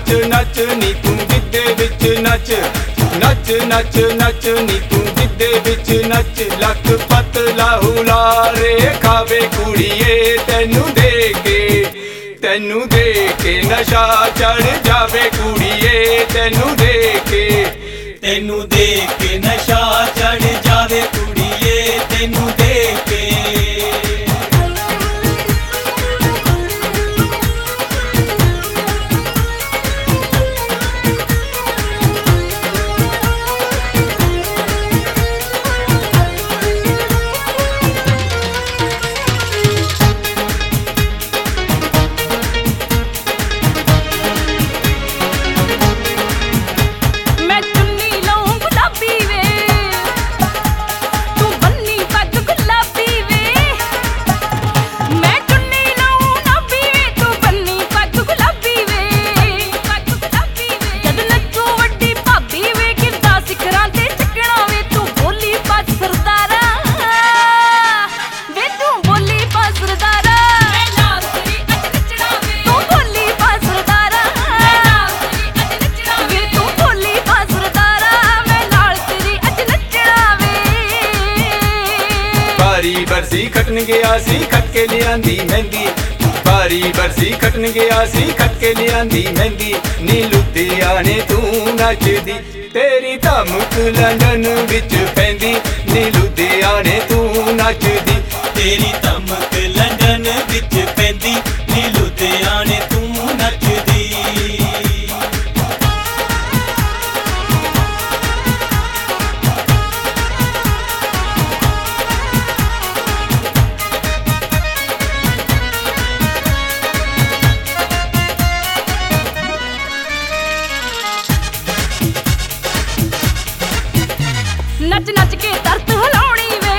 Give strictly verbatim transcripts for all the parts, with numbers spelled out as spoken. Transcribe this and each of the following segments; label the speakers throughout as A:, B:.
A: नच नच नी तू गिद्धे विच नच नच नच नच नी तू गिद्धे विच नच लक पतला हुलारे खावे कुड़िए तैनू दे के तैनू दे के नशा चढ़ जावे कुड़िए तैनू दे के
B: तैनू दे के नशा चढ़ जावे कुड़िए तैनू दे के
A: भारी बरसी खटन गया सी खटके लियांदी मेहंदी भारी बरसी खटन गया सी खटके लियांदी मेहंदी नी लुधियाने तू नचदी तेरी धमक लंदन विच पैंदी नी लुधियाने तू नचदी
B: तेरी धमक लंदन विच पैंदी नी लुधियाने तू नचदी
C: नच नच के तरत हिलाउणी वे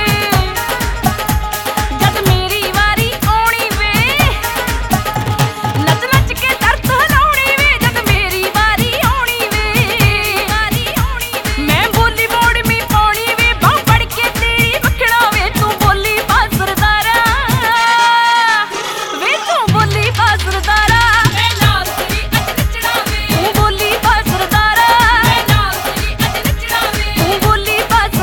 C: जद मेरी वारी आउणी वे नच नच के तरत हिलाउणी वे जद मेरी वारी आउणी वे वारी आउणी वे मैं बोली मोड़ में पाउणी वे बाह फड़ के तेरी बखड़ा वे तू बोली बासरदारा वे तू बोली बासरदारा मैं नाल तेरी अज नचड़ा वे तू बोली बासरदारा मैं नाल तेरी अज नचड़ा वे तू बोली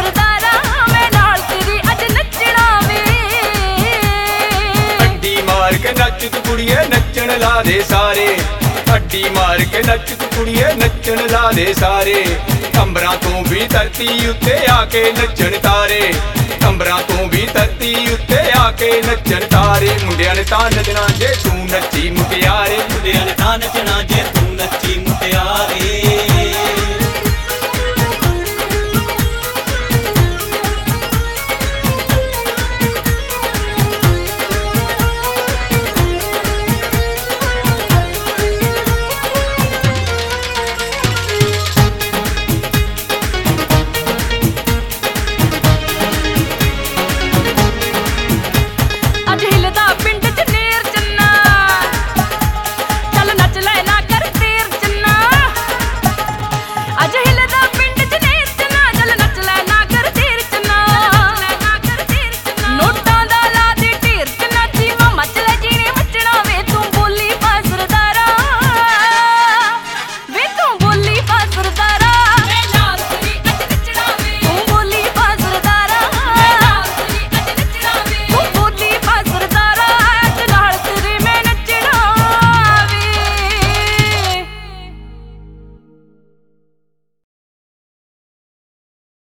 A: के नच तू कुड़िए नचन ला दे सारे अड्डी मार के नच तू कुड़िए नचन ला दे सारे अंबरां तों भी धरती उत्ते आके नचन तारे अंबरां तों भी धरती उत्ते आके नचन तारे मुंडियां ने तां नचना जे तू नची मुटियारे
B: मुंडियां ने तां नचना जे